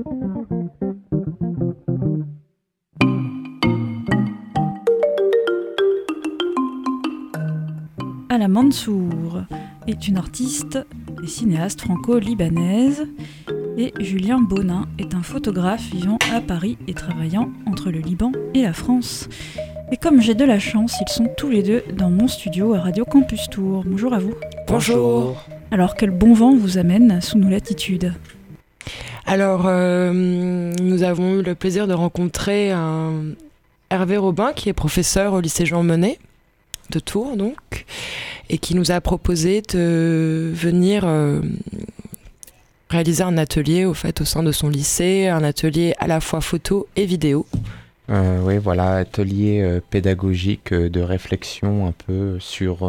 Ala Mansour est une artiste et cinéaste franco-libanaise et Julien Bonin est un photographe vivant à Paris et travaillant entre le Liban et la France. Et comme j'ai de la chance, ils sont tous les deux dans mon studio à Radio Campus Tour. Bonjour à vous. Bonjour. Alors, quel bon vent vous amène sous nos latitudes ? Alors, nous avons eu le plaisir de rencontrer Hervé Robin, qui est professeur au lycée Jean Monnet de Tours, donc, et qui nous a proposé de venir réaliser un atelier au sein de son lycée, un atelier à la fois photo et vidéo. Oui, voilà, atelier pédagogique de réflexion un peu sur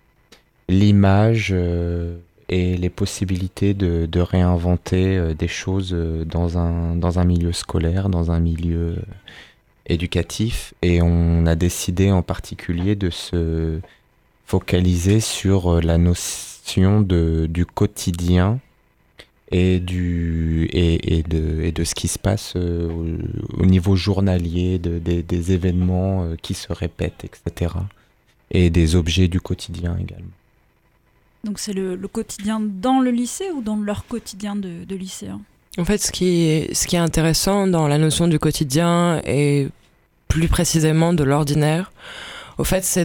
l'image et les possibilités de réinventer des choses dans un milieu scolaire, dans un milieu éducatif. Et on a décidé en particulier de se focaliser sur la notion du quotidien et de ce qui se passe au niveau journalier, des événements qui se répètent, etc. Et des objets du quotidien également. Donc c'est le quotidien dans le lycée ou dans leur quotidien de lycéen ? En fait, ce qui est intéressant dans la notion du quotidien et plus précisément de l'ordinaire, au fait, c'est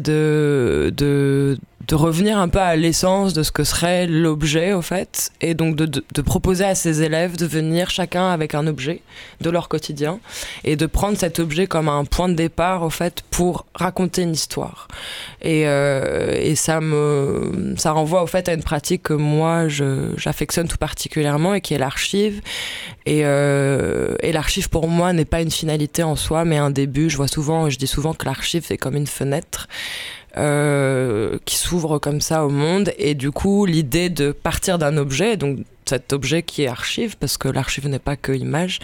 de revenir un peu à l'essence de ce que serait l'objet, au fait, et donc de proposer à ses élèves de venir chacun avec un objet de leur quotidien et de prendre cet objet comme un point de départ, au fait, pour raconter une histoire. Et ça renvoie, au fait, à une pratique que moi, j'affectionne tout particulièrement et qui est l'archive. Et l'archive, pour moi, n'est pas une finalité en soi, mais un début. Je dis souvent que l'archive, c'est comme une fenêtre qui s'ouvre comme ça au monde, et du coup l'idée de partir d'un objet, donc cet objet qui est archive, parce que l'archive n'est pas que image,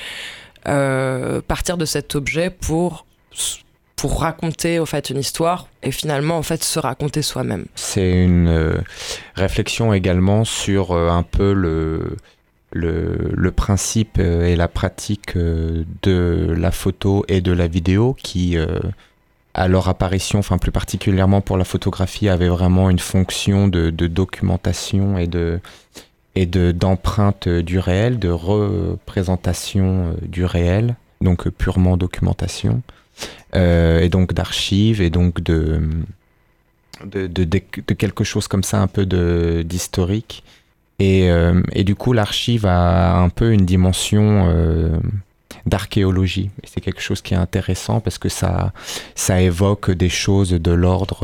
partir de cet objet pour raconter au fait une histoire et finalement en fait se raconter soi-même. C'est une réflexion également sur un peu le principe et la pratique de la photo et de la vidéo qui à leur apparition, enfin plus particulièrement pour la photographie, avait vraiment une fonction de documentation et d'empreinte du réel, de représentation du réel, donc purement documentation, et donc d'archives, et donc de quelque chose comme ça, un peu d'historique. Et du coup, l'archive a un peu une dimension d'archéologie. Et c'est quelque chose qui est intéressant parce que ça évoque des choses de l'ordre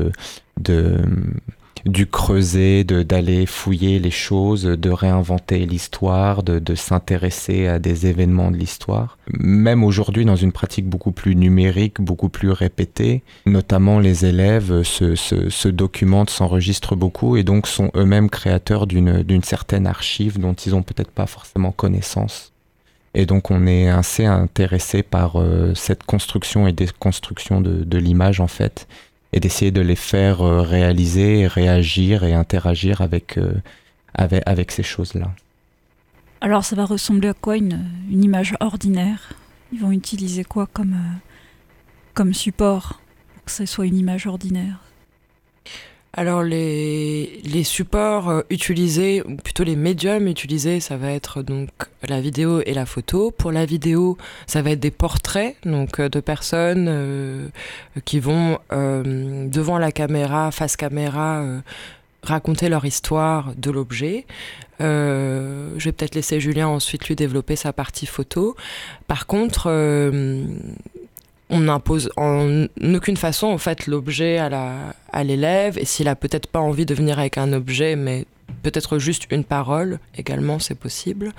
du creuset, d'aller fouiller les choses, de réinventer l'histoire, de s'intéresser à des événements de l'histoire. Même aujourd'hui, dans une pratique beaucoup plus numérique, beaucoup plus répétée, notamment les élèves se documentent, s'enregistrent beaucoup et donc sont eux-mêmes créateurs d'une certaine archive dont ils n'ont peut-être pas forcément connaissance. Et donc on est assez intéressé par cette construction et déconstruction de l'image en fait, et d'essayer de les faire réaliser, et réagir et interagir avec ces choses-là. Alors ça va ressembler à quoi une image ordinaire ? Ils vont utiliser quoi comme support pour que ce soit une image ordinaire ? Alors les supports utilisés, ou plutôt les médiums utilisés, ça va être donc la vidéo et la photo. Pour la vidéo, ça va être des portraits donc de personnes qui vont devant la caméra, face caméra, raconter leur histoire de l'objet. Je vais peut-être laisser Julien ensuite lui développer sa partie photo. Par contre, on n'impose en aucune façon en fait l'objet à l'élève, et s'il a peut-être pas envie de venir avec un objet mais peut-être juste une parole également, c'est possible.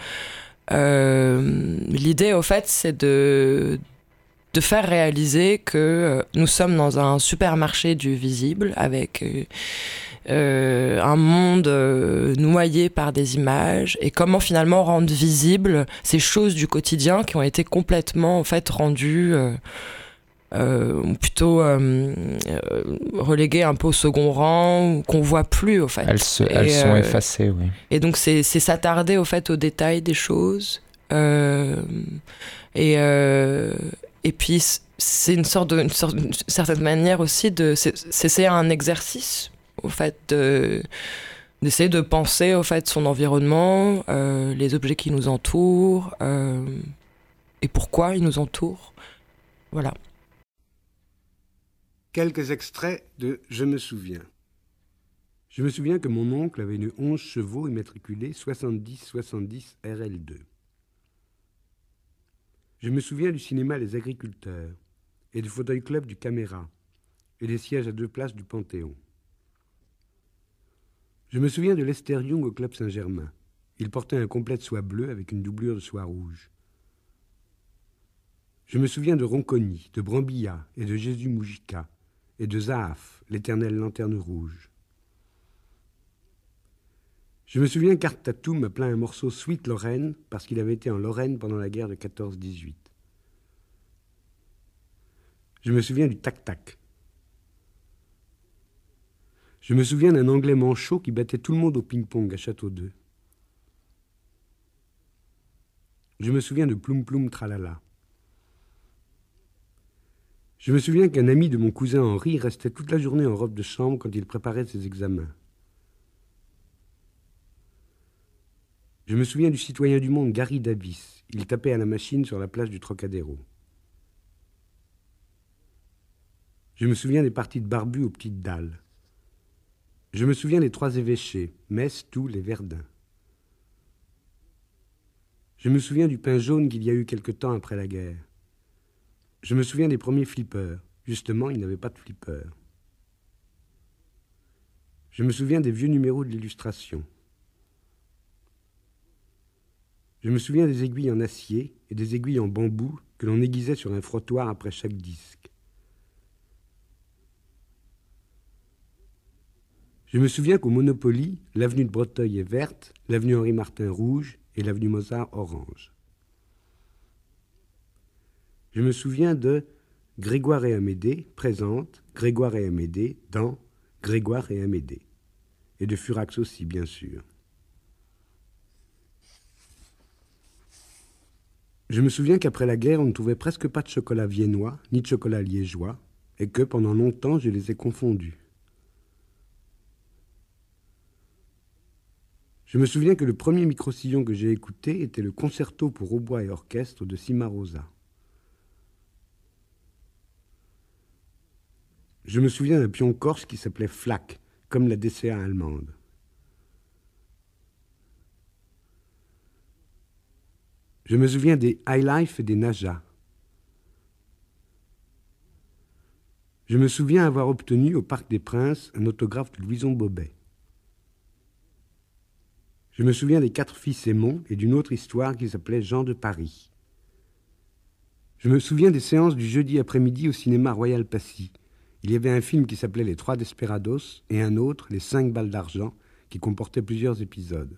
L'idée au fait c'est de faire réaliser que nous sommes dans un supermarché du visible avec un monde noyé par des images, et comment finalement rendre visibles ces choses du quotidien qui ont été complètement en fait rendues plutôt reléguées un peu au second rang, ou qu'on voit plus au fait. Elles sont effacées, oui. Et donc c'est s'attarder au fait aux détails des choses, Et puis c'est une certaine manière aussi c'est un exercice au fait d'essayer de penser au fait son environnement, les objets qui nous entourent et pourquoi ils nous entourent. Voilà. Quelques extraits de Je me souviens. Je me souviens que mon oncle avait une 11 chevaux immatriculée 70-70 RL2. Je me souviens du cinéma Les Agriculteurs et du fauteuil club du Caméra et des sièges à 2 places du Panthéon. Je me souviens de Lester Young au Club Saint-Germain. Il portait un complet de soie bleue avec une doublure de soie rouge. Je me souviens de Ronconi, de Brambilla et de Jésus Mujica et de Zaaf, l'éternelle lanterne rouge. Je me souviens qu'Art-Tatou m'appela un morceau Sweet Lorraine parce qu'il avait été en Lorraine pendant la guerre de 14-18. Je me souviens du tac-tac. Je me souviens d'un Anglais manchot qui battait tout le monde au ping-pong à Château-d'Œux. Je me souviens de Ploum Ploum Tralala. Je me souviens qu'un ami de mon cousin Henri restait toute la journée en robe de chambre quand il préparait ses examens. Je me souviens du citoyen du monde Gary Davis. Il tapait à la machine sur la place du Trocadéro. Je me souviens des parties de barbu aux petites dalles. Je me souviens des 3 évêchés, Metz, Toul et Verdun. Je me souviens du pain jaune qu'il y a eu quelque temps après la guerre. Je me souviens des premiers flippers. Justement, il n'avait pas de flippers. Je me souviens des vieux numéros de l'Illustration. Je me souviens des aiguilles en acier et des aiguilles en bambou que l'on aiguisait sur un frottoir après chaque disque. Je me souviens qu'au Monopoly, l'avenue de Breteuil est verte, l'avenue Henri Martin rouge et l'avenue Mozart orange. Je me souviens de Grégoire et Amédée présente Grégoire et Amédée dans Grégoire et Amédée. Et de Furax aussi, bien sûr. Je me souviens qu'après la guerre, on ne trouvait presque pas de chocolat viennois, ni de chocolat liégeois, et que pendant longtemps, je les ai confondus. Je me souviens que le premier micro-sillon que j'ai écouté était le concerto pour hautbois et orchestre de Cimarosa. Je me souviens d'un pion corse qui s'appelait Flak, comme la DCA allemande. Je me souviens des High Life et des Naja. Je me souviens avoir obtenu au Parc des Princes un autographe de Louison Bobet. Je me souviens des 4 fils Aymon et d'une autre histoire qui s'appelait Jean de Paris. Je me souviens des séances du jeudi après-midi au cinéma Royal Passy. Il y avait un film qui s'appelait Les 3 Desperados et un autre, Les 5 balles d'argent, qui comportait plusieurs épisodes.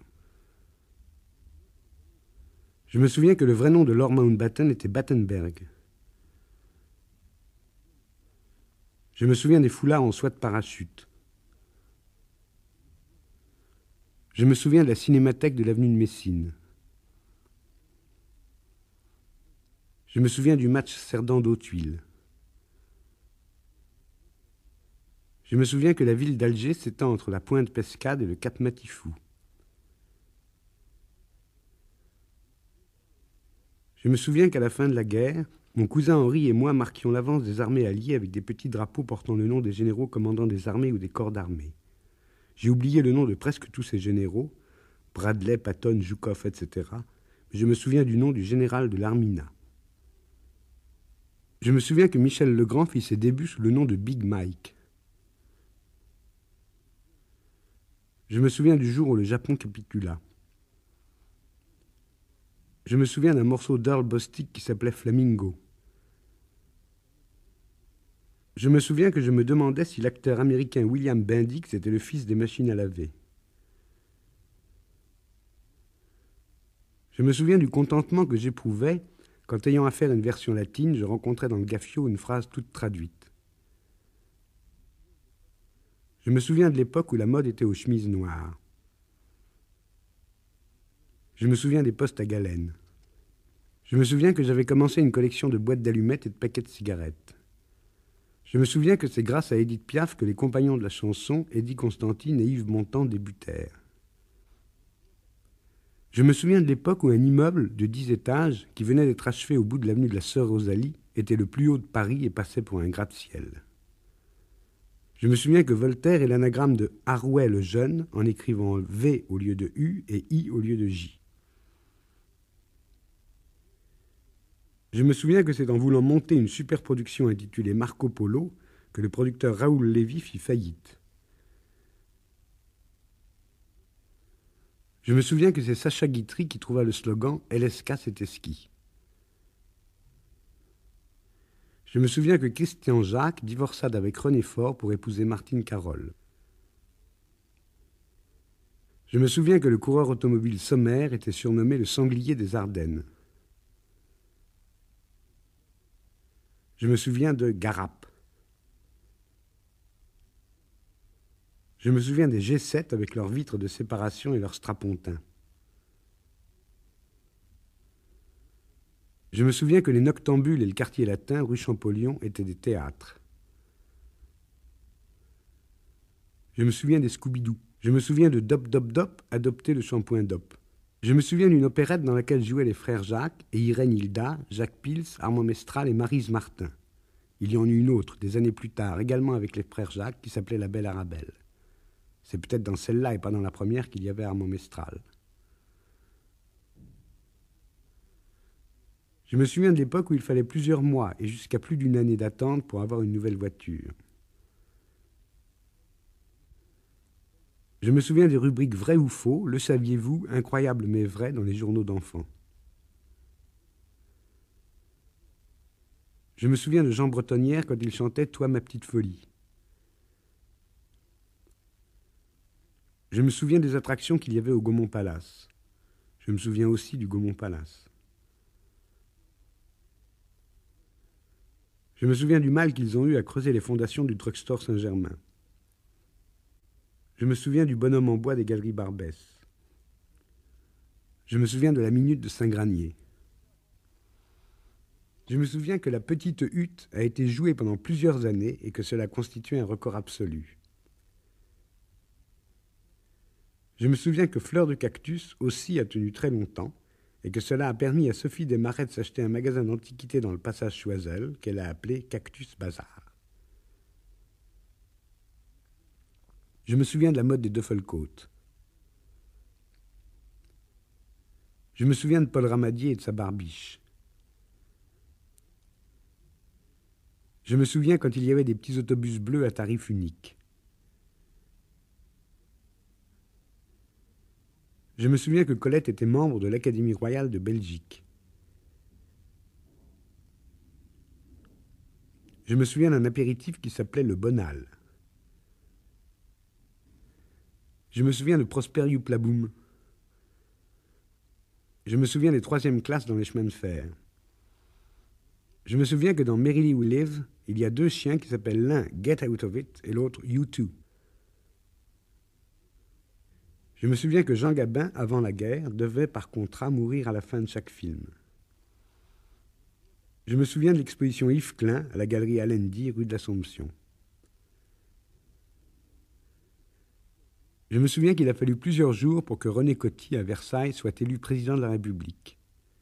Je me souviens que le vrai nom de Lord Mountbatten était Battenberg. Je me souviens des foulards en soie de parachute. Je me souviens de la cinémathèque de l'avenue de Messine. Je me souviens du match Cerdan d'Autuile. Je me souviens que la ville d'Alger s'étend entre la Pointe Pescade et le Cap Matifou. Je me souviens qu'à la fin de la guerre, mon cousin Henri et moi marquions l'avance des armées alliées avec des petits drapeaux portant le nom des généraux commandant des armées ou des corps d'armée. J'ai oublié le nom de presque tous ces généraux, Bradley, Patton, Zhukov, etc. Mais je me souviens du nom du général de l'Armina. Je me souviens que Michel Legrand fit ses débuts sous le nom de Big Mike. Je me souviens du jour où le Japon capitula. Je me souviens d'un morceau d'Earl Bostic qui s'appelait Flamingo. Je me souviens que je me demandais si l'acteur américain William Bendix était le fils des machines à laver. Je me souviens du contentement que j'éprouvais quand, ayant affaire à une version latine, je rencontrais dans le Gaffio une phrase toute traduite. Je me souviens de l'époque où la mode était aux chemises noires. Je me souviens des postes à galène. Je me souviens que j'avais commencé une collection de boîtes d'allumettes et de paquets de cigarettes. Je me souviens que c'est grâce à Édith Piaf que les compagnons de la chanson, Eddie Constantine et Yves Montand, débutèrent. Je me souviens de l'époque où un immeuble de 10 étages, qui venait d'être achevé au bout de l'avenue de la Sœur Rosalie, était le plus haut de Paris et passait pour un gratte-ciel. Je me souviens que Voltaire est l'anagramme de Harouet le Jeune, en écrivant V au lieu de U et I au lieu de J. Je me souviens que c'est en voulant monter une superproduction intitulée Marco Polo que le producteur Raoul Lévy fit faillite. Je me souviens que c'est Sacha Guitry qui trouva le slogan « LSK c'était ski ». Je me souviens que Christian Jacques divorça d'avec René Faure pour épouser Martine Carole. Je me souviens que le coureur automobile Sommer était surnommé le sanglier des Ardennes. Je me souviens de Garap. Je me souviens des G7 avec leurs vitres de séparation et leurs strapontins. Je me souviens que les Noctambules et le Quartier Latin, rue Champollion, étaient des théâtres. Je me souviens des Scooby-Doo. Je me souviens de Dop Dop Dop, adopter le shampoing Dop. Je me souviens d'une opérette dans laquelle jouaient les frères Jacques et Irène Hilda, Jacques Pils, Armand Mestral et Maryse Martin. Il y en eut une autre, des années plus tard, également avec les frères Jacques, qui s'appelait La Belle Arabelle. C'est peut-être dans celle-là et pas dans la première qu'il y avait Armand Mestral. Je me souviens de l'époque où il fallait plusieurs mois et jusqu'à plus d'une année d'attente pour avoir une nouvelle voiture. Je me souviens des rubriques vrai ou faux, le saviez-vous, incroyable mais vrai dans les journaux d'enfants. Je me souviens de Jean Bretonnière quand il chantait « Toi ma petite folie ». Je me souviens des attractions qu'il y avait au Gaumont Palace. Je me souviens aussi du Gaumont Palace. Je me souviens du mal qu'ils ont eu à creuser les fondations du drugstore Saint-Germain. Je me souviens du bonhomme en bois des Galeries Barbès. Je me souviens de la minute de Saint-Granier. Je me souviens que la petite hutte a été jouée pendant plusieurs années et que cela constituait un record absolu. Je me souviens que Fleur de Cactus aussi a tenu très longtemps et que cela a permis à Sophie Desmarais de s'acheter un magasin d'antiquités dans le passage Choiseul qu'elle a appelé Cactus Bazar. Je me souviens de la mode des Duffelcoats. Je me souviens de Paul Ramadier et de sa barbiche. Je me souviens quand il y avait des petits autobus bleus à tarif unique. Je me souviens que Colette était membre de l'Académie royale de Belgique. Je me souviens d'un apéritif qui s'appelait le Bonal. Je me souviens de Prosper Youplaboum. Je me souviens des 3e classes dans les chemins de fer. Je me souviens que dans Merrily We Live, il y a 2 chiens qui s'appellent l'un Get Out of It et l'autre You Too. Je me souviens que Jean Gabin, avant la guerre, devait par contrat mourir à la fin de chaque film. Je me souviens de l'exposition Yves Klein à la galerie Alendi, rue de l'Assomption. Je me souviens qu'il a fallu plusieurs jours pour que René Coty, à Versailles, soit élu président de la République.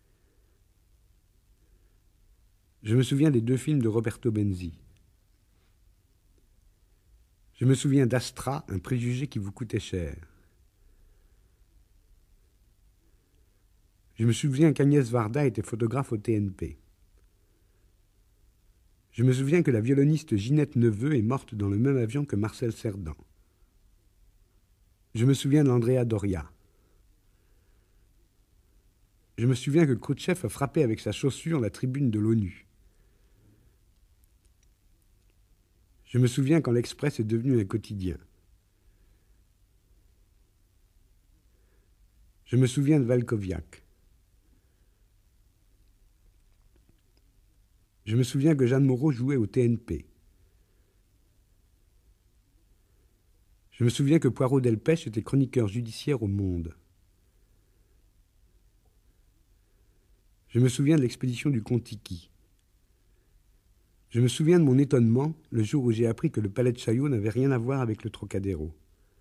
Je me souviens des 2 films de Roberto Benzi. Je me souviens d'Astra, un préjugé qui vous coûtait cher. Je me souviens qu'Agnès Varda était photographe au TNP. Je me souviens que la violoniste Ginette Neveu est morte dans le même avion que Marcel Cerdan. Je me souviens d'Andrea Doria. Je me souviens que Khrouchtchev a frappé avec sa chaussure la tribune de l'ONU. Je me souviens quand l'Express est devenu un quotidien. Je me souviens de Valkoviak. Je me souviens que Jeanne Moreau jouait au TNP. Je me souviens que Poirot Delpech était chroniqueur judiciaire au Monde. Je me souviens de l'expédition du Kon-Tiki. Je me souviens de mon étonnement le jour où j'ai appris que le palais de Chaillot n'avait rien à voir avec le Trocadéro.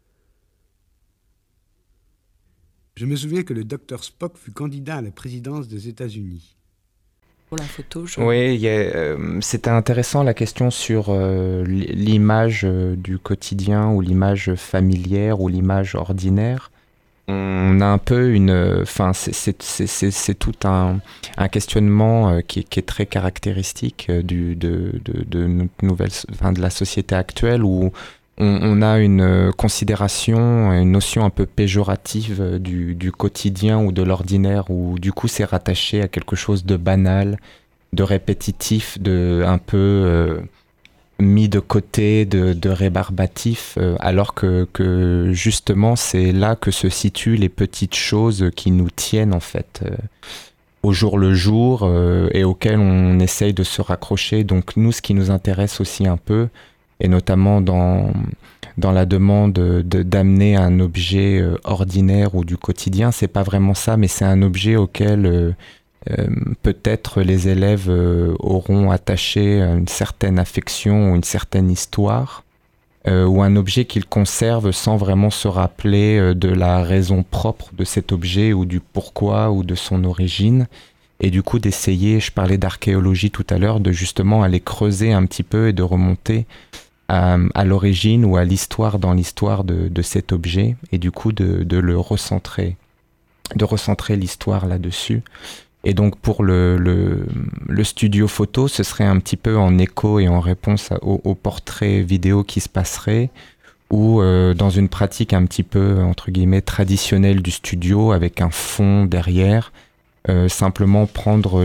Je me souviens que le Dr Spock fut candidat à la présidence des États-Unis. Pour la photo, Oui, c'était intéressant la question sur l'image du quotidien ou l'image familière ou l'image ordinaire. On a un peu c'est tout un questionnement qui est très caractéristique de notre de la société actuelle où on a une considération, une notion un peu péjorative du quotidien ou de l'ordinaire, où du coup c'est rattaché à quelque chose de banal, de répétitif, de un peu mis de côté, de rébarbatif, alors que justement c'est là que se situent les petites choses qui nous tiennent en fait au jour le jour et auxquelles on essaye de se raccrocher. Donc nous, ce qui nous intéresse aussi un peu, et notamment dans la demande d'amener un objet ordinaire ou du quotidien, c'est pas vraiment ça, mais c'est un objet auquel peut-être les élèves auront attaché une certaine affection ou une certaine histoire, ou un objet qu'ils conservent sans vraiment se rappeler de la raison propre de cet objet ou du pourquoi ou de son origine. Et du coup d'essayer, je parlais d'archéologie tout à l'heure, de justement aller creuser un petit peu et de remonter à l'origine ou à l'histoire dans l'histoire de cet objet, et du coup de le recentrer, de recentrer l'histoire là-dessus. Et donc pour le studio photo, ce serait un petit peu en écho et en réponse au portrait vidéo qui se passerait, ou dans une pratique un petit peu entre guillemets traditionnelle du studio avec un fond derrière, simplement prendre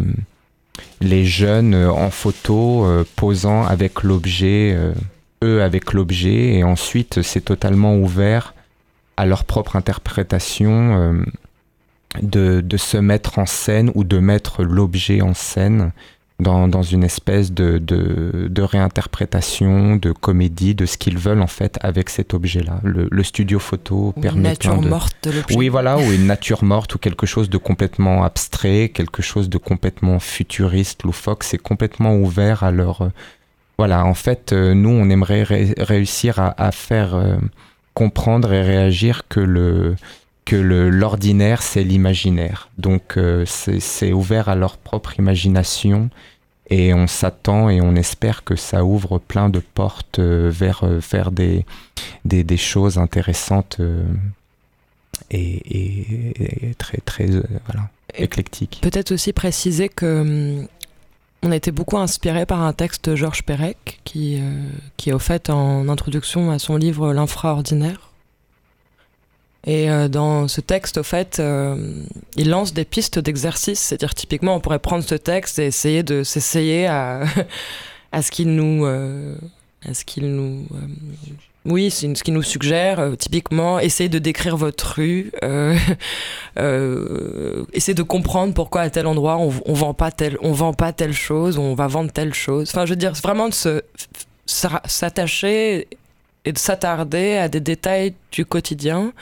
les jeunes en photo posant avec l'objet, eux avec l'objet, et ensuite c'est totalement ouvert à leur propre interprétation de se mettre en scène ou de mettre l'objet en scène dans une espèce de réinterprétation, de comédie, de ce qu'ils veulent en fait avec cet objet-là. Le studio photo permet une nature morte de l'objet. Oui, voilà, ou une nature morte, ou quelque chose de complètement abstrait, quelque chose de complètement futuriste, loufoque. C'est complètement ouvert à leur... Voilà, en fait, nous, on aimerait réussir à faire comprendre et réagir que l'ordinaire, c'est l'imaginaire. Donc, c'est ouvert à leur propre imagination. Et on s'attend et on espère que ça ouvre plein de portes vers des choses intéressantes et très, très voilà, éclectiques. Peut-être aussi préciser que on a été beaucoup inspiré par un texte de Georges Perec qui est au fait en introduction à son livre L'infraordinaire. Et dans ce texte, au fait, il lance des pistes d'exercice. C'est-à-dire, typiquement, on pourrait prendre ce texte et essayer de s'essayer à ce qu'il nous... oui, c'est ce qu'il nous suggère. Typiquement, essayez de décrire votre rue. Essayez de comprendre pourquoi à tel endroit on vend pas telle chose, on va vendre telle chose. Enfin, je veux dire, c'est vraiment de s'attacher et de s'attarder à des détails du quotidien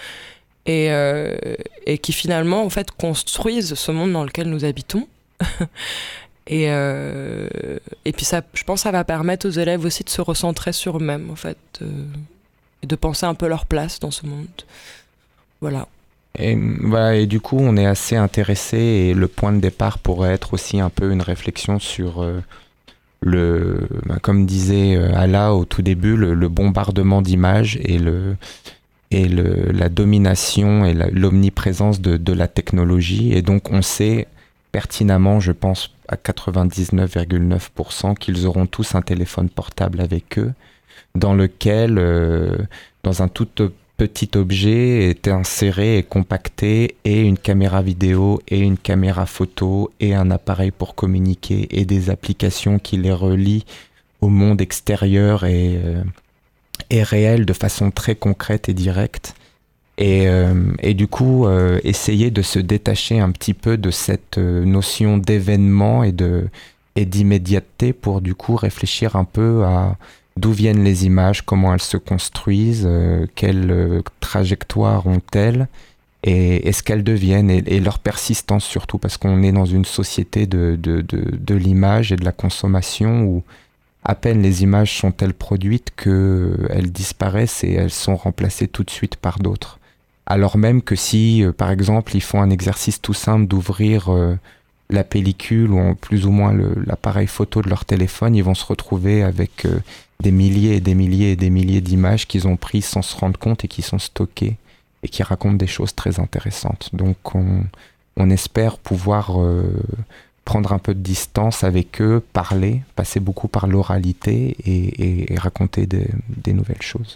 et qui finalement en fait construisent ce monde dans lequel nous habitons. et puis ça, je pense que ça va permettre aux élèves aussi de se recentrer sur eux-mêmes en fait, et de penser un peu leur place dans ce monde. Voilà. Et du coup on est assez intéressé, et le point de départ pourrait être aussi un peu une réflexion sur comme disait Ala au tout début, le bombardement d'images et la domination et l'omniprésence de la technologie. Et donc on sait pertinemment, je pense à 99,9%, qu'ils auront tous un téléphone portable avec eux, dans lequel, dans un tout petit objet est inséré et compacté et une caméra vidéo et une caméra photo et un appareil pour communiquer et des applications qui les relient au monde extérieur et réel de façon très concrète et directe. Et du coup, essayer de se détacher un petit peu de cette notion d'événement et d'immédiateté pour du coup réfléchir un peu à d'où viennent les images, comment elles se construisent, quelle trajectoire ont-elles, et ce qu'elles deviennent et leur persistance surtout, parce qu'on est dans une société de l'image et de la consommation où à peine les images sont-elles produites qu'elles disparaissent et elles sont remplacées tout de suite par d'autres. Alors même que si, par exemple, ils font un exercice tout simple d'ouvrir la pellicule ou plus ou moins l'appareil photo de leur téléphone, ils vont se retrouver avec des milliers et des milliers et des milliers d'images qu'ils ont prises sans se rendre compte et qui sont stockées et qui racontent des choses très intéressantes. Donc on espère pouvoir prendre un peu de distance avec eux, parler, passer beaucoup par l'oralité et raconter des nouvelles choses.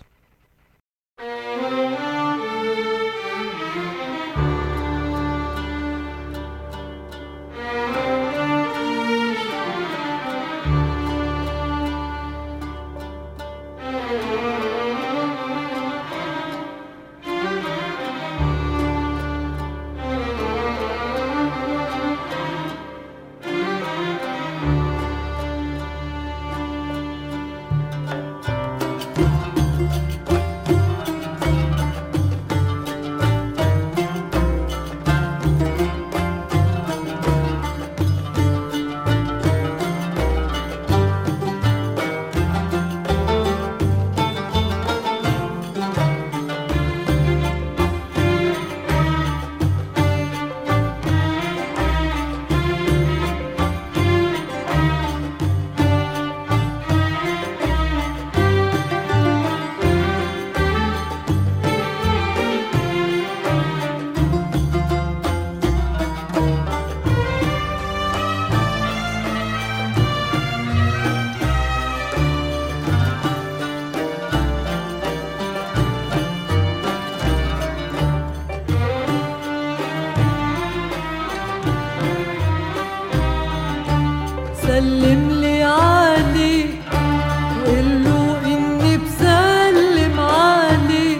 سلم لي عليه وقول له إني بسلم عليه،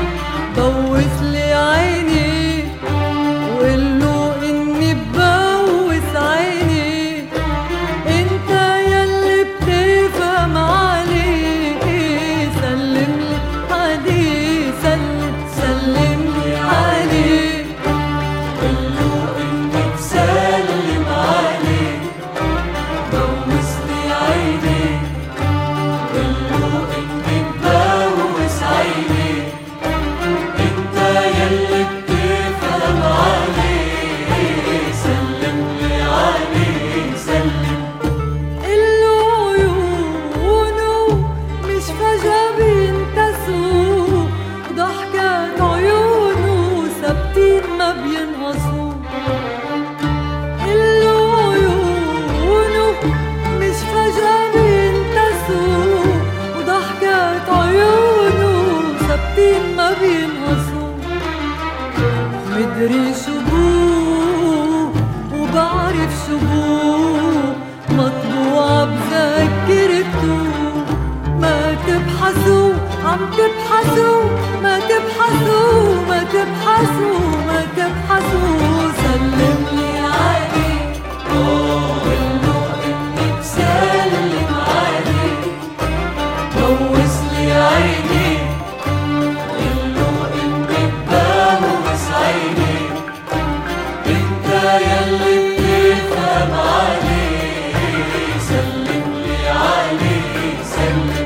بوس لي عيني وقول له إني ببوس عيني، أنت يلي بتفهم عليه. سلم لي عليه، سلم لي عليه، قول له إني بسلم عليه، بوس لي عيني قول له إني ببوس عيني، أنت يلي بتفهم عليه. سلم لي عليه، سلم. قله عيونه مش فجأة بينتسوا، ضحكات عيونه ثابتين ما بينقصوا. قله عيونه مش فجأة بينتسوا، وضحكات عيونه ثابتين ما بينقصوا. مدري شو بوه وبعرف شو بوه، مطبوعة بذاكرته. ما تبحثوا عم تبحثوا، ما تبحثوا ما تبحثوا ما تبحثوا. سلم لي عليه قول له إني بسلم عليه، بوس لي عيني قول له إني ببوس عيني، أنت يلي بتفهم عليه. سلم لي عليه، سلم.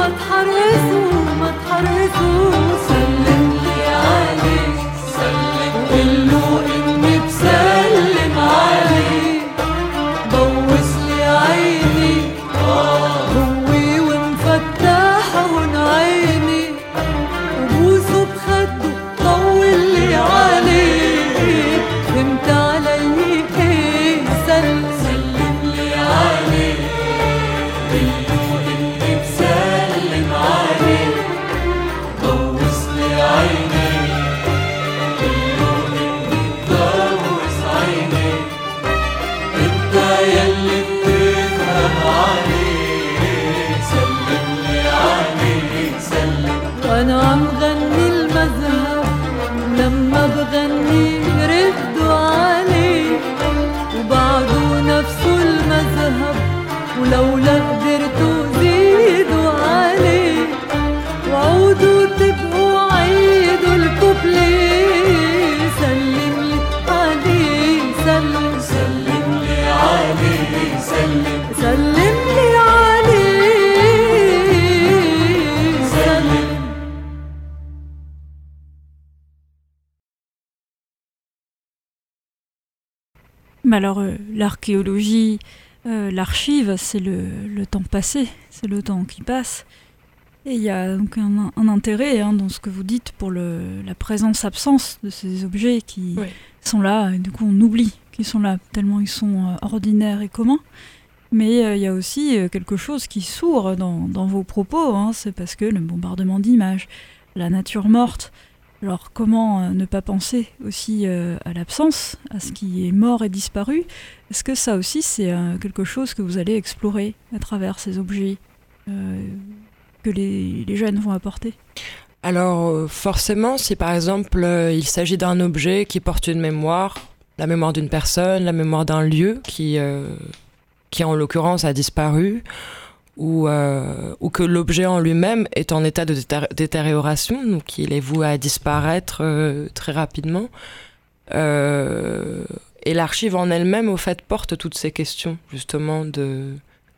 ما تحرسوا ما تحرسوا سلم لي عليه سلم قله إني بسلم عليه بوس لي عيني هوي ومفتحهن عيني وبوسه بخده طول لي عليه فهمت علي ايه سلم لي عليه قله إني بسلم عليه بوس لي عيني قله إني بوس عيني انت يلي بتفهم عليه سلم لي عليه سلم وانا عم غني المذهب ولما بغني ردوا عليه وبعده نفسه المذهب ولولا قدرتوا زيدوا عليه وعودوا تبقوا عيدوا الكوبليه سلم لي عليه سلم سلم لي عليه سلم سلم لي عليه سلم Mais alors, l'archéologie, l'archive, c'est le temps passé, c'est le temps qui passe. Et il y a donc un intérêt dans ce que vous dites pour la présence-absence de ces objets qui sont là, et du coup on oublie qu'ils sont là, tellement ils sont ordinaires et communs. Mais il y a aussi quelque chose qui sourd dans vos propos, c'est parce que le bombardement d'images, la nature morte. Alors comment ne pas penser aussi à l'absence, à ce qui est mort et disparu? Est-ce que ça aussi c'est quelque chose que vous allez explorer à travers ces objets que les jeunes vont apporter? Alors forcément, si par exemple il s'agit d'un objet qui porte une mémoire, la mémoire d'une personne, la mémoire d'un lieu qui en l'occurrence a disparu, ou que l'objet en lui-même est en état de détérioration, donc il est voué à disparaître très rapidement. Et l'archive en elle-même, au fait, porte toutes ces questions, justement, de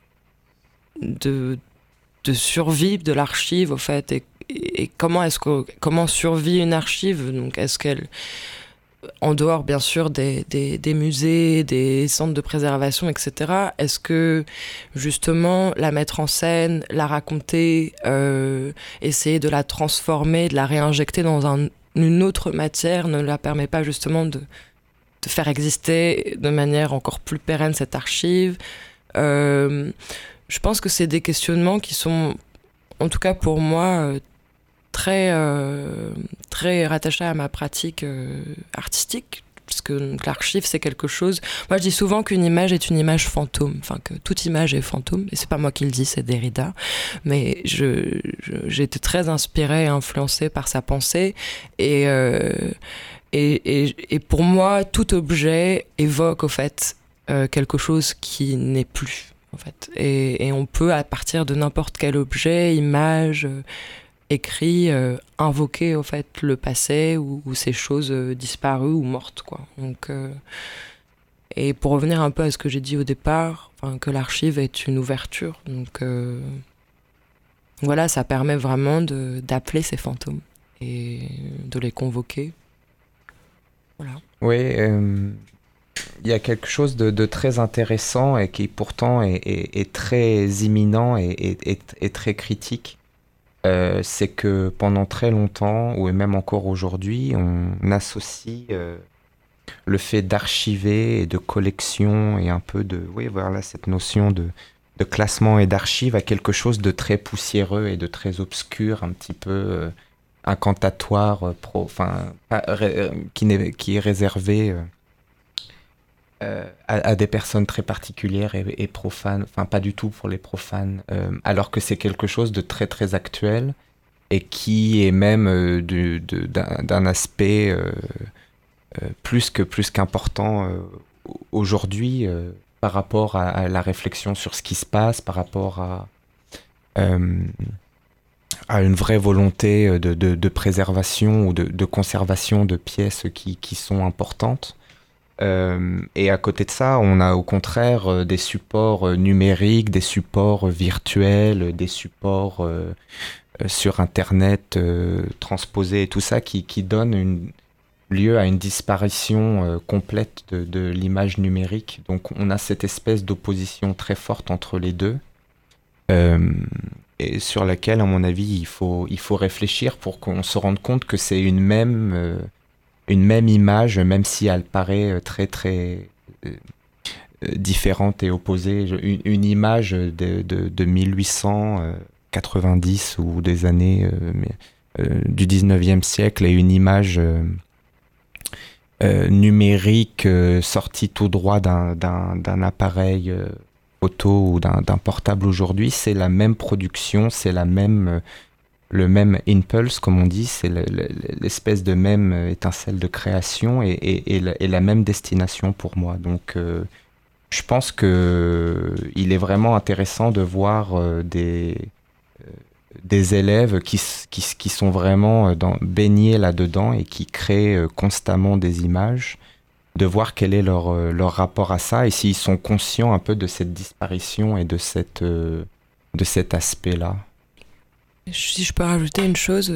survie de l'archive, au fait, et comment survit une archive, donc est-ce qu'elle... En dehors, bien sûr, des musées, des centres de préservation, etc. Est-ce que, justement, la mettre en scène, la raconter, essayer de la transformer, de la réinjecter dans une autre matière ne la permet pas, justement, de faire exister de manière encore plus pérenne cette archive? Je pense que c'est des questionnements qui sont, en tout cas pour moi, très rattaché à ma pratique artistique, parce que donc, l'archive c'est quelque chose... Moi je dis souvent qu'une image est une image fantôme, enfin que toute image est fantôme, et c'est pas moi qui le dis, c'est Derrida, mais j'ai été très inspirée et influencée par sa pensée, et pour moi tout objet évoque au fait quelque chose qui n'est plus, en fait, et on peut à partir de n'importe quel objet, image... écrit, invoquer au fait le passé ou ces choses disparues ou mortes, quoi. Donc, et pour revenir un peu à ce que j'ai dit au départ, que l'archive est une ouverture, donc voilà, ça permet vraiment d'appeler ces fantômes et de les convoquer. Voilà. Oui, il y a quelque chose de très intéressant et qui pourtant est très imminent et très critique. C'est que pendant très longtemps, ou même encore aujourd'hui, on associe le fait d'archiver et de collection et un peu voilà, cette notion de classement et d'archive à quelque chose de très poussiéreux et de très obscur, un petit peu incantatoire, qui est réservé à des personnes très particulières et profanes, enfin pas du tout pour les profanes, alors que c'est quelque chose de très très actuel et qui est même d'un aspect plus qu'important aujourd'hui par rapport à la réflexion sur ce qui se passe, par rapport à une vraie volonté de préservation ou de conservation de pièces qui sont importantes. Et à côté de ça, on a au contraire des supports numériques, des supports virtuels, des supports sur Internet transposés et tout ça qui donnent lieu à une disparition complète de l'image numérique. Donc on a cette espèce d'opposition très forte entre les deux. Et sur laquelle, à mon avis, il faut réfléchir pour qu'on se rende compte que c'est une même image, même si elle paraît très très différente et opposée. Une image de 1890 ou des années du 19e siècle et une image numérique sortie tout droit d'un appareil photo ou d'un portable aujourd'hui, c'est la même production, c'est le même impulse, comme on dit, c'est l'espèce de même étincelle de création et la même destination pour moi. Donc, je pense qu'il est vraiment intéressant de voir des élèves qui sont vraiment baignés là-dedans et qui créent constamment des images, de voir quel est leur rapport à ça et s'ils sont conscients un peu de cette disparition et de cet aspect-là. Si je peux rajouter une chose,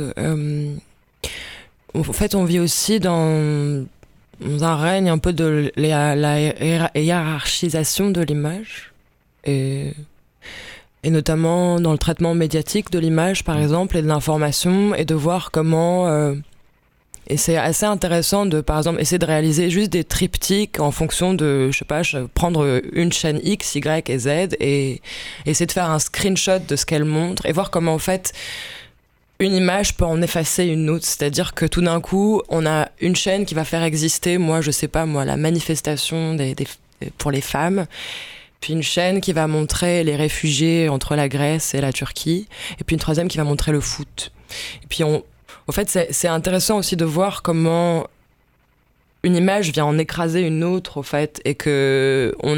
en fait on vit aussi dans un règne un peu de la hiérarchisation de l'image et notamment dans le traitement médiatique de l'image par exemple et de l'information et de voir comment... Et c'est assez intéressant de, par exemple, essayer de réaliser juste des triptyques en fonction de, je sais pas, prendre une chaîne X, Y et Z et essayer de faire un screenshot de ce qu'elle montre et voir comment, en fait, une image peut en effacer une autre. C'est-à-dire que tout d'un coup, on a une chaîne qui va faire exister, la manifestation pour les femmes, puis une chaîne qui va montrer les réfugiés entre la Grèce et la Turquie, et puis une troisième qui va montrer le foot. Et puis en fait, c'est intéressant aussi de voir comment une image vient en écraser une autre, au fait, et que on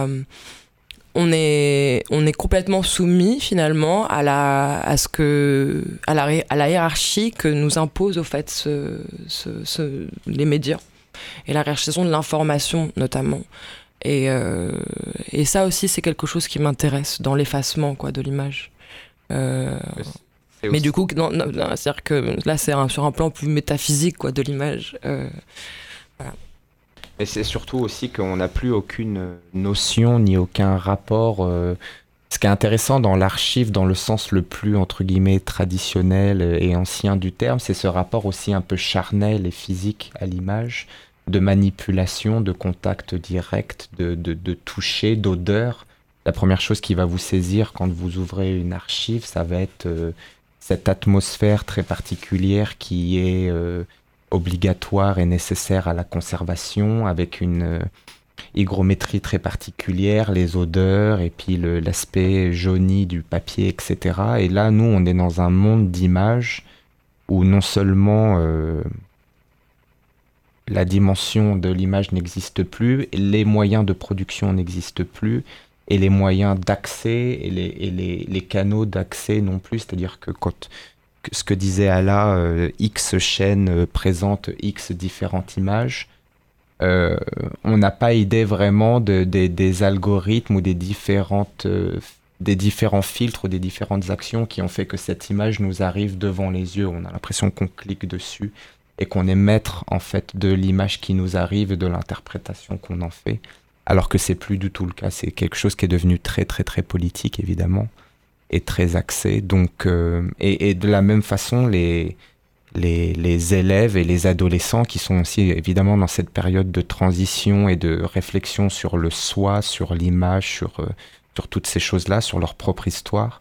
est complètement soumis finalement à la hiérarchie que nous impose au fait les médias et la hiérarchisation de l'information notamment. Et ça aussi, c'est quelque chose qui m'intéresse dans l'effacement de l'image. Mais du coup, c'est-à-dire que là, c'est sur un plan plus métaphysique de l'image. Voilà. Et c'est surtout aussi qu'on n'a plus aucune notion ni aucun rapport. Ce qui est intéressant dans l'archive, dans le sens le plus, entre guillemets, traditionnel et ancien du terme, c'est ce rapport aussi un peu charnel et physique à l'image, de manipulation, de contact direct, de toucher, d'odeur. La première chose qui va vous saisir quand vous ouvrez une archive, ça va être... cette atmosphère très particulière qui est obligatoire et nécessaire à la conservation, avec une hygrométrie très particulière, les odeurs et puis l'aspect jauni du papier, etc. Et là, nous, on est dans un monde d'images où non seulement la dimension de l'image n'existe plus, les moyens de production n'existent plus, et les moyens d'accès et les canaux d'accès non plus. C'est-à-dire que ce que disait Ala, X chaînes présentent X différentes images, on n'a pas idée vraiment des algorithmes ou des différents filtres ou des différentes actions qui ont fait que cette image nous arrive devant les yeux. On a l'impression qu'on clique dessus et qu'on est maître en fait de l'image qui nous arrive et de l'interprétation qu'on en fait. Alors que c'est plus du tout le cas. C'est quelque chose qui est devenu très très très politique évidemment et très axé. Donc et de la même façon les élèves et les adolescents qui sont aussi évidemment dans cette période de transition et de réflexion sur le soi, sur l'image, sur toutes ces choses-là, sur leur propre histoire.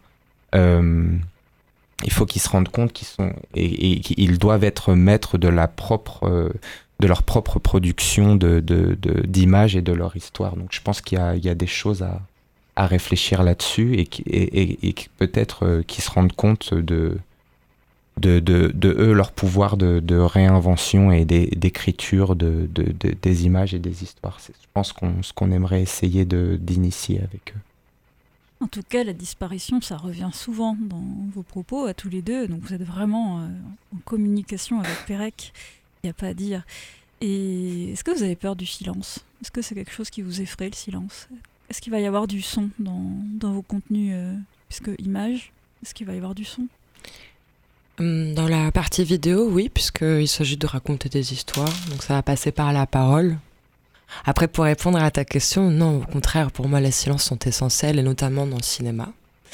Il faut qu'ils se rendent compte qu'ils sont et qu'ils doivent être maîtres de leur propre production d'images et de leur histoire. Donc je pense qu'il y a des choses à réfléchir là-dessus et peut-être qu'ils se rendent compte de eux, leur pouvoir de réinvention et d'écriture des images et des histoires. C'est, je pense, ce qu'on aimerait essayer d'initier avec eux. En tout cas, la disparition, ça revient souvent dans vos propos, à tous les deux. Donc vous êtes vraiment en communication avec Pérec. Il n'y a pas à dire. Et est-ce que vous avez peur du silence ? Est-ce que c'est quelque chose qui vous effraie, le silence ? Est-ce qu'il va y avoir du son dans vos contenus, puisque images, est-ce qu'il va y avoir du son ? Dans la partie vidéo, oui, puisqu'il s'agit de raconter des histoires, donc ça va passer par la parole. Après, pour répondre à ta question, non, au contraire, pour moi, les silences sont essentiels, et notamment dans le cinéma.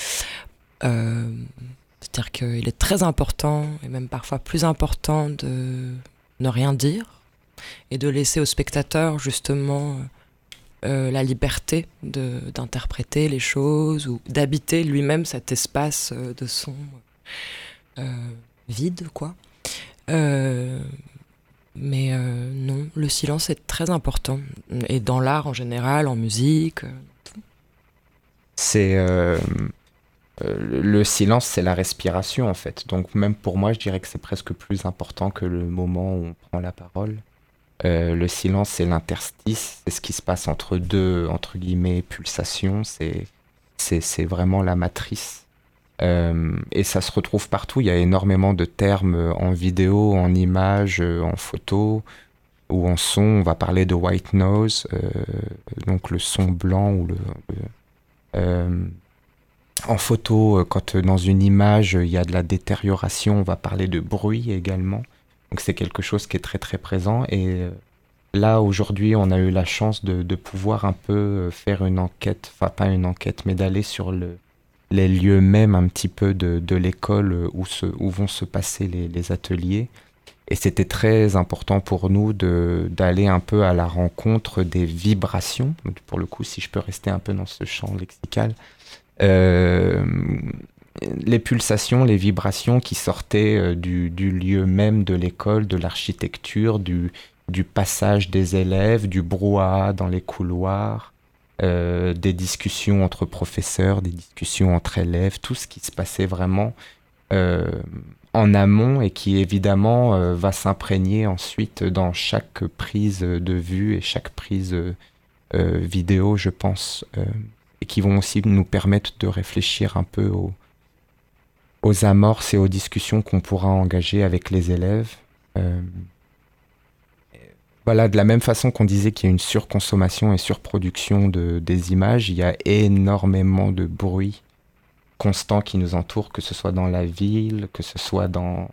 C'est-à-dire qu'il est très important, et même parfois plus important, de ne rien dire, et de laisser au spectateur, justement, la liberté d'interpréter les choses, ou d'habiter lui-même cet espace de son vide, quoi. Mais non, le silence est très important, et dans l'art en général, en musique, tout. C'est le silence, c'est la respiration en fait. Donc même pour moi, je dirais que c'est presque plus important que le moment où on prend la parole. Le silence, c'est l'interstice, c'est ce qui se passe entre deux, entre guillemets, pulsations. C'est vraiment la matrice. Et ça se retrouve partout. Il y a énormément de termes en vidéo, en images, en photo ou en son. On va parler de white noise, donc le son blanc ou en photo, quand dans une image il y a de la détérioration, on va parler de bruit également. Donc c'est quelque chose qui est très très présent. Et là aujourd'hui, on a eu la chance de pouvoir un peu faire une enquête, enfin pas une enquête, mais d'aller sur les lieux même un petit peu de l'école où vont se passer les ateliers. Et c'était très important pour nous d'aller un peu à la rencontre des vibrations. Donc, pour le coup, si je peux rester un peu dans ce champ lexical, les pulsations, les vibrations qui sortaient du lieu même de l'école, de l'architecture, du passage des élèves, du brouhaha dans les couloirs, des discussions entre professeurs, des discussions entre élèves, tout ce qui se passait vraiment en amont et qui évidemment va s'imprégner ensuite dans chaque prise de vue et chaque prise vidéo, je pense, et qui vont aussi nous permettre de réfléchir un peu aux amorces et aux discussions qu'on pourra engager avec les élèves. Voilà, de la même façon qu'on disait qu'il y a une surconsommation et surproduction des images, il y a énormément de bruit constant qui nous entoure, que ce soit dans la ville, que ce soit dans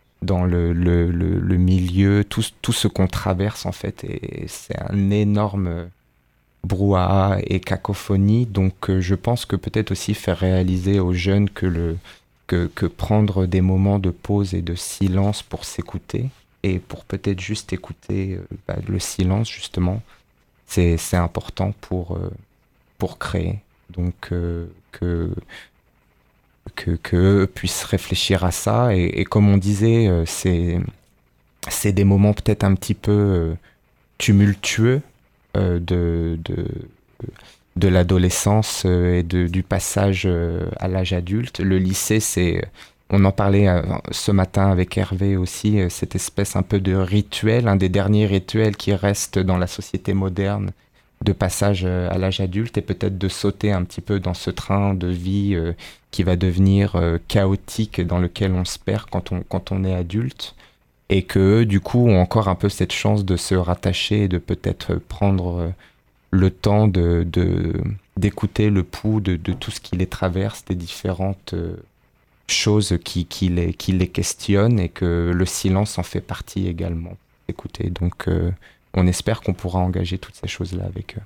le milieu, tout ce qu'on traverse en fait, et c'est un énorme brouhaha et cacophonie. Donc je pense que peut-être aussi faire réaliser aux jeunes que prendre des moments de pause et de silence pour s'écouter, et pour peut-être juste écouter le silence justement, c'est important pour créer. Donc que eux puissent réfléchir à ça, et comme on disait, c'est des moments peut-être un petit peu tumultueux de l'adolescence et du passage à l'âge adulte. Le lycée, on en parlait ce matin avec Hervé aussi, cette espèce un peu de rituel, un des derniers rituels qui reste dans la société moderne, de passage à l'âge adulte, et peut-être de sauter un petit peu dans ce train de vie qui va devenir chaotique, dans lequel on se perd quand on est adulte, et que du coup ont encore un peu cette chance de se rattacher et de peut-être prendre le temps d'écouter le pouls de tout ce qui les traverse, des différentes choses qui les questionnent, et que le silence en fait partie également. Écoutez, donc on espère qu'on pourra engager toutes ces choses-là avec eux.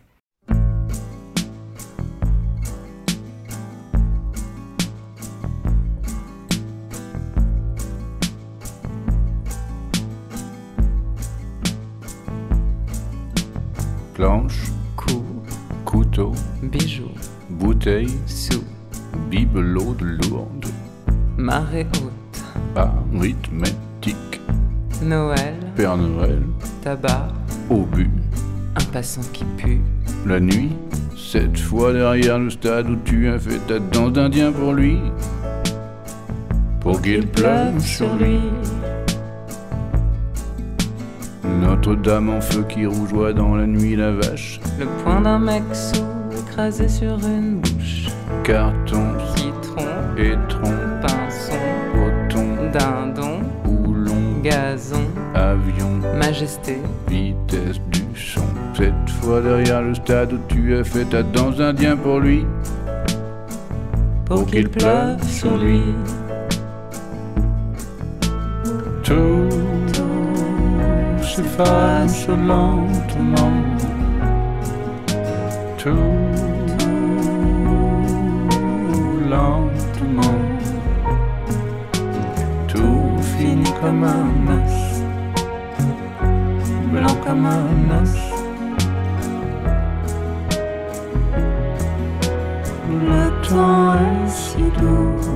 Planche, couteau, bijoux, bouteille, sous, bibelot de lourde, marée haute, arithmétique, Noël, Père Noël, tabac, obus, un passant qui pue, la nuit, cette fois derrière le stade où tu as fait ta danse d'Indien pour lui, pour qu'il pleuve sur lui. Notre-Dame en feu qui rougeoie dans la nuit la vache, le poing d'un mec sourd écrasé sur une bouche, carton, citron, étron, pinson, coton, dindon, houlon, gazon, avion, magie majesté. Vitesse du son, cette fois derrière le stade où tu as fait ta danse d'Indien pour lui. Pour qu'il pleuve sur lui. Tout s'efface lentement. Tout lentement. Tout finit comme un os, blanc comme un os. Le temps est si doux.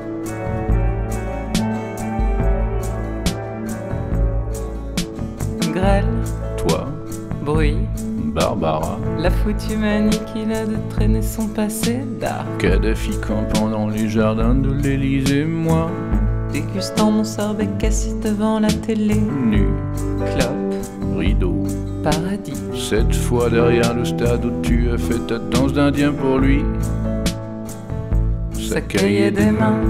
Grêle, Toi, bruit, Barbara, la foutue manie qu'il a de traîner son passé d'art. Kadhafi campant dans les jardins de l'Élysée, moi, Dégustant mon sorbet assis devant la télé. nu, Clope, rideau. paradis. Cette fois derrière le stade où tu as fait ta danse d'Indien pour lui. Sa cahier des mains.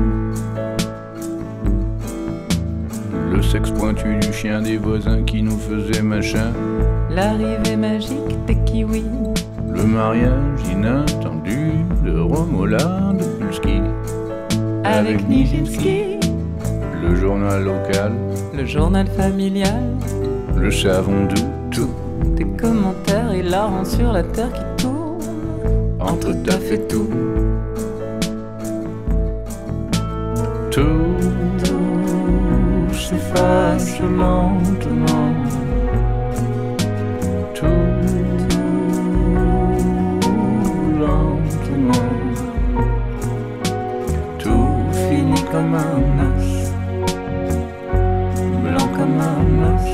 Le sexe pointu du chien des voisins qui nous faisait machin. L'arrivée magique des kiwis. Le mariage inattendu de Romola de Pulski. Avec Nijinsky. Le journal local, Le journal familial. le savon doux, tout. Des commentaires hilarants sur la terre qui tourne. Entre taf et tout. Tout s'efface lentement. Tout lentement. Tout finit comme un os, blanc comme un os.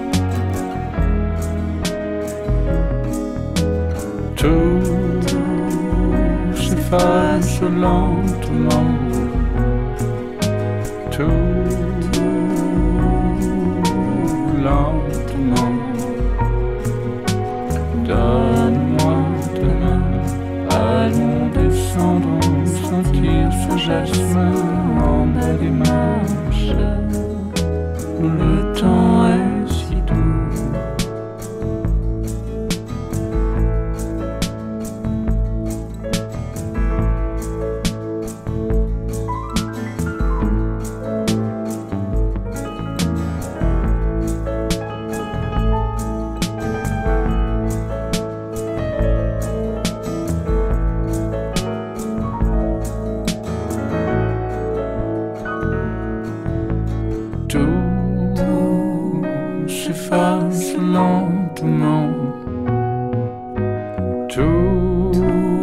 Tout s'efface lentement. Tout lentement. Donne-moi ta main, allons descendons, sentir ce jasmin en bas des marches. Le temps est si doux. Tout s'efface lentement. Tout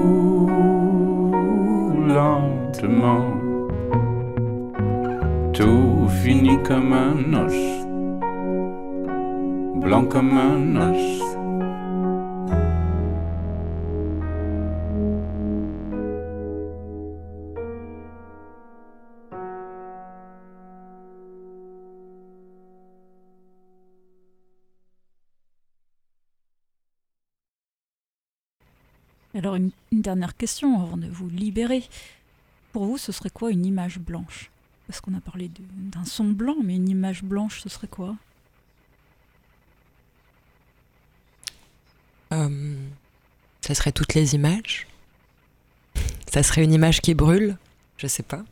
lentement. Tout finit comme un os, blanc comme un os. Alors une dernière question avant de vous libérer. Pour vous, ce serait quoi une image blanche ? Parce qu'on a parlé d'un son blanc, mais une image blanche, ce serait quoi ? Ça serait toutes les images. Ça serait une image qui brûle. Je sais pas.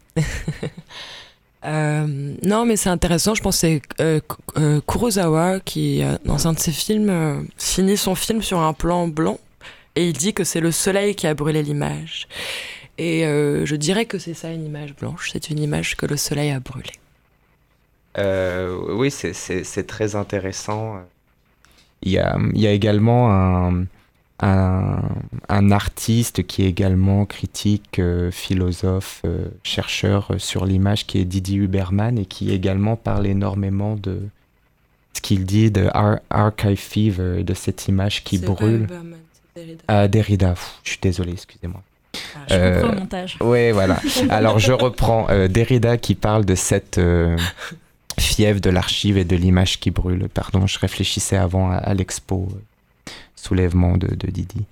Non, mais c'est intéressant. Je pense que c'est Kurosawa qui, dans un de ses films, finit son film sur un plan blanc. Et il dit que c'est le soleil qui a brûlé l'image. Et je dirais que c'est ça une image blanche. C'est une image que le soleil a brûlée. Oui, c'est très intéressant. Il y a également un artiste qui est également critique, philosophe, chercheur sur l'image, qui est Didier Huberman, et qui également parle énormément de ce qu'il dit de archive fever, de cette image qui brûle. Derrida, je suis désolé, excusez-moi. Je reprends le montage. Oui, voilà. Alors je reprends. Derrida qui parle de cette fièvre de l'archive et de l'image qui brûle. Pardon, je réfléchissais avant à l'expo soulèvement de Didi.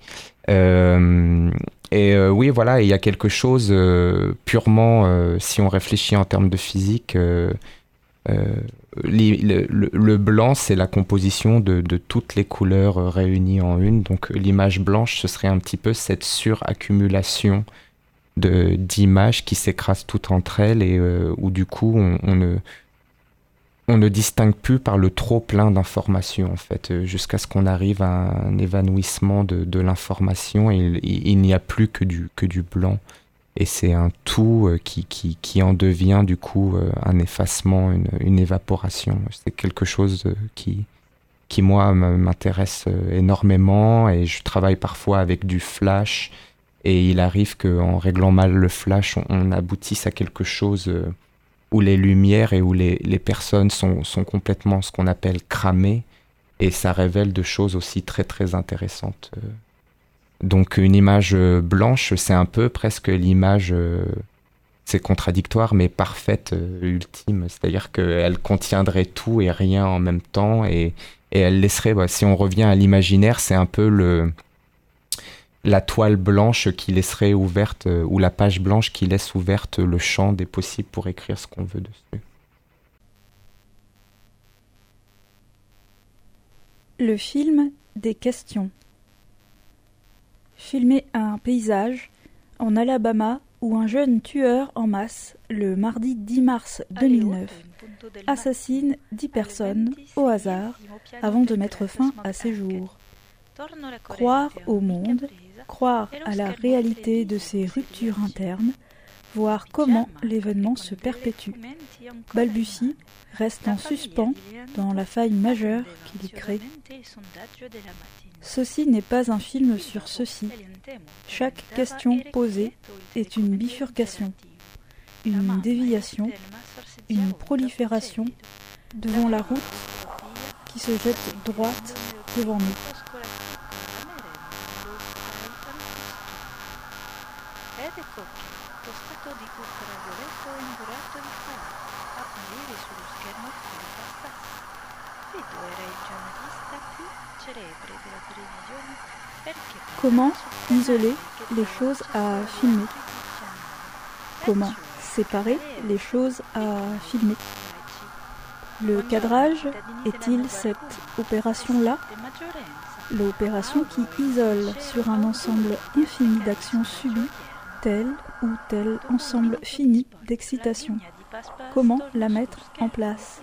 Oui, voilà, il y a quelque chose purement, si on réfléchit en termes de physique, Le blanc, c'est la composition de toutes les couleurs réunies en une. Donc l'image blanche, ce serait un petit peu cette suraccumulation d'images qui s'écrasent toutes entre elles et où du coup on ne distingue plus par le trop plein d'informations en fait, jusqu'à ce qu'on arrive à un évanouissement de l'information et il n'y a plus que du blanc. Et c'est un tout qui en devient du coup un effacement, une évaporation. C'est quelque chose qui moi m'intéresse énormément et je travaille parfois avec du flash et il arrive qu'en réglant mal le flash, on aboutisse à quelque chose où les lumières et où les personnes sont complètement ce qu'on appelle cramées et ça révèle de choses aussi très très intéressantes. Donc une image blanche, c'est un peu presque l'image, c'est contradictoire, mais parfaite, ultime. C'est-à-dire qu'elle contiendrait tout et rien en même temps, et elle laisserait, si on revient à l'imaginaire, c'est un peu la toile blanche qui laisserait ouverte, ou la page blanche qui laisse ouverte le champ des possibles pour écrire ce qu'on veut dessus. Le film des questions. Filmer un paysage en Alabama où un jeune tueur en masse, le mardi 10 mars 2009, assassine 10 personnes au hasard avant de mettre fin à ses jours. Croire au monde, croire à la réalité de ces ruptures internes, voir comment l'événement se perpétue, balbutie, reste en suspens dans la faille majeure qu'il y crée. Ceci n'est pas un film sur ceci. Chaque question posée est une bifurcation, une déviation, une prolifération devant la route qui se jette droite devant nous. Comment isoler les choses à filmer? Comment séparer les choses à filmer? Le cadrage est-il cette opération-là? L'opération qui isole sur un ensemble infini d'actions subies tel ou tel ensemble fini d'excitation. Comment la mettre en place?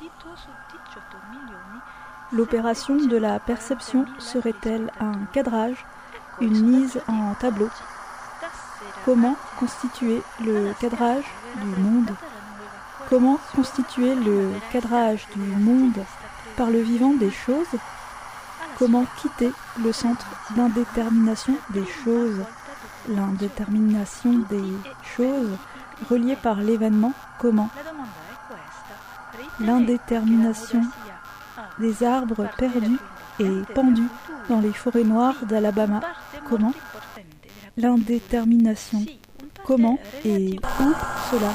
L'opération de la perception serait-elle un cadrage, une mise en tableau? Comment constituer le cadrage du monde? Comment constituer le cadrage du monde par le vivant des choses? Comment quitter le centre d'indétermination des choses? L'indétermination des choses reliée par l'événement, comment? L'indétermination des arbres perdus et pendus dans les forêts noires d'Alabama, comment? L'indétermination, comment et où cela?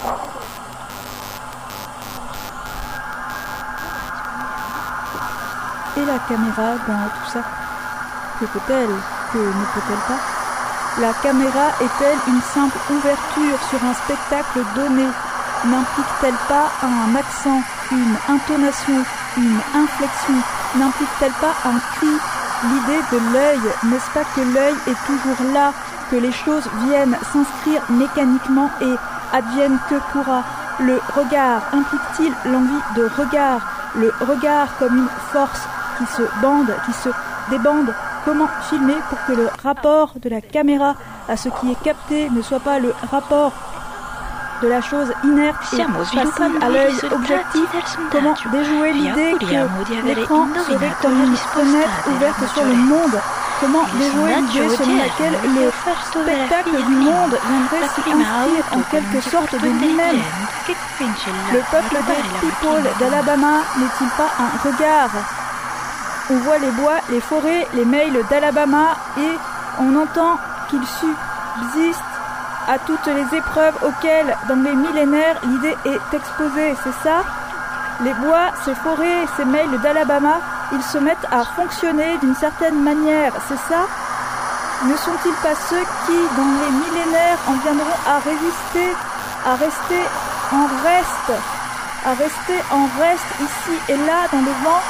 Et la caméra dans tout ça? Que peut-elle? Que ne peut-elle pas? La caméra est-elle une simple ouverture sur un spectacle donné? N'implique-t-elle pas un accent, une intonation, une inflexion? N'implique-t-elle pas un cri? L'idée de l'œil, n'est-ce pas que l'œil est toujours là, que les choses viennent s'inscrire mécaniquement et adviennent que pourra? Le regard implique-t-il l'envie de regard? Le regard comme une force qui se bande, qui se débande? Comment filmer pour que le rapport de la caméra à ce qui est capté ne soit pas le rapport de la chose inerte et passive à l'œil objectif? Comment déjouer l'idée que l'écran serait comme une fenêtre ouverte sur le monde? Comment déjouer l'idée selon laquelle le spectacle du monde viendrait s'y inscrire en quelque sorte de lui-même? Le peuple des people d'Alabama n'est-il pas un regard? On voit les bois, les forêts, les mails d'Alabama et on entend qu'ils subsistent à toutes les épreuves auxquelles, dans les millénaires, l'idée est exposée, c'est ça? Les bois, ces forêts, ces mails d'Alabama, ils se mettent à fonctionner d'une certaine manière, c'est ça? Ne sont-ils pas ceux qui, dans les millénaires, en viendront à résister, à rester en reste? à rester en reste ici et là dans le vent.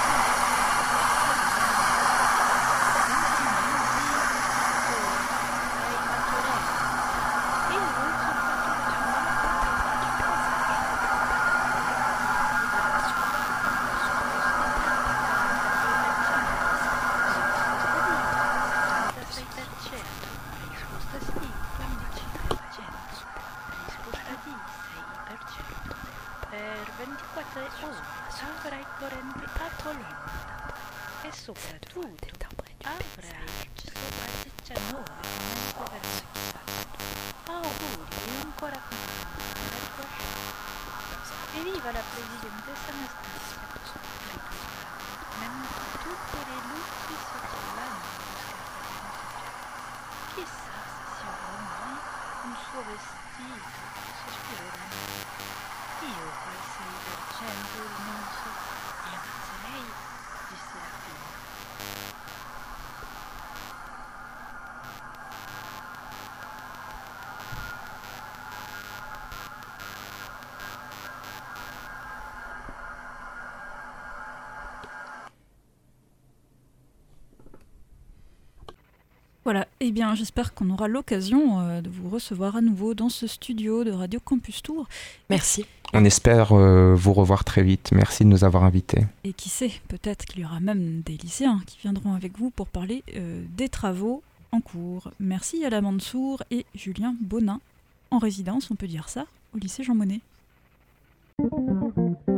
Voilà, eh bien j'espère qu'on aura l'occasion de vous recevoir à nouveau dans ce studio de Radio Campus Tours. Merci. On espère vous revoir très vite. Merci de nous avoir invités. Et qui sait, peut-être qu'il y aura même des lycéens qui viendront avec vous pour parler des travaux en cours. Merci Ala Mansour et Julien Bonin, en résidence, on peut dire ça, au lycée Jean Monnet.